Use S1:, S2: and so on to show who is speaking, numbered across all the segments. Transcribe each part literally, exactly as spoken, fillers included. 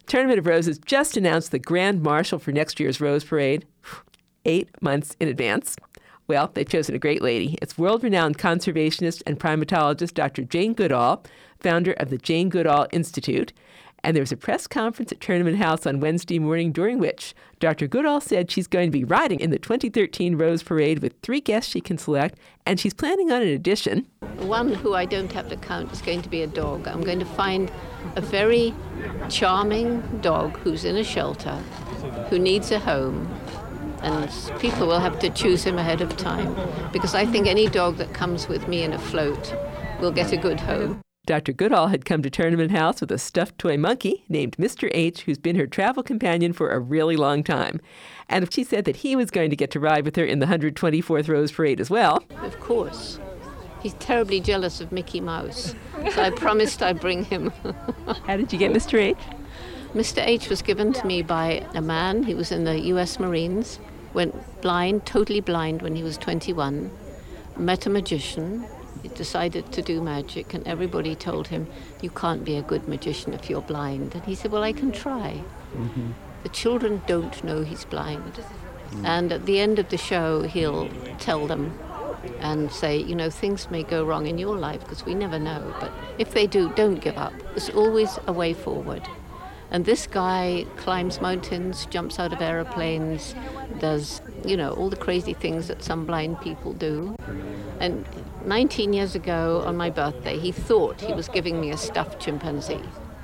S1: Tournament of Roses just announced the Grand Marshal for next year's Rose Parade eight months in advance. Well, they've chosen a great lady. It's world-renowned conservationist and primatologist Doctor Jane Goodall, founder of the Jane Goodall Institute. And there was a press conference at Tournament House on Wednesday morning, during which Doctor Goodall said she's going to be riding in the twenty thirteen Rose Parade with three guests she can select, and she's planning on an addition.
S2: One who I don't have to count is going to be a dog. I'm going to find a very charming dog who's in a shelter, who needs a home, and people will have to choose him ahead of time, because I think any dog that comes with me in a float will get a good home.
S1: Doctor Goodall had come to Tournament House with a stuffed toy monkey named Mister H, who's been her travel companion for a really long time. And she said that he was going to get to ride with her in the one hundred twenty-fourth Rose Parade as well.
S2: Of course. He's terribly jealous of Mickey Mouse, so I promised I'd bring him.
S1: How did you get Mister H?
S2: Mister H was given to me by a man. He was in the U S Marines, went blind, totally blind when he was twenty-one, met a magician. He decided to do magic, and everybody told him, you can't be a good magician if you're blind. And he said, well, I can try. Mm-hmm. The children don't know he's blind. Mm. And at the end of the show, he'll tell them and say, you know, things may go wrong in your life because we never know. But if they do, don't give up. There's always a way forward. And this guy climbs mountains, jumps out of aeroplanes, does, you know, all the crazy things that some blind people do. And nineteen years ago on my birthday, he thought he was giving me a stuffed chimpanzee.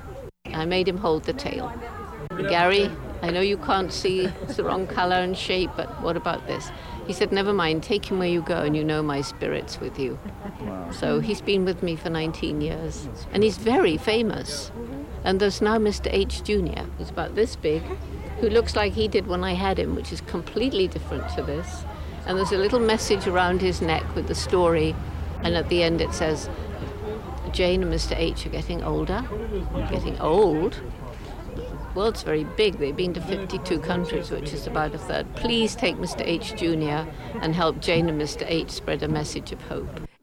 S2: I made him hold the tail. Gary, I know you can't see, it's the wrong color and shape, but what about this? He said, never mind, take him where you go and you know my spirit's with you. Wow. So he's been with me for nineteen years. And he's very famous. And there's now Mister H Junior, who's about this big, who looks like he did when I had him, which is completely different to this. And there's a little message around his neck with the story, and at the end it says, Jane and Mister H are getting older, getting old. The world's very big. They've been to fifty-two countries, which is about a third. Please take Mister H Junior and help Jane and Mister H spread a message of hope.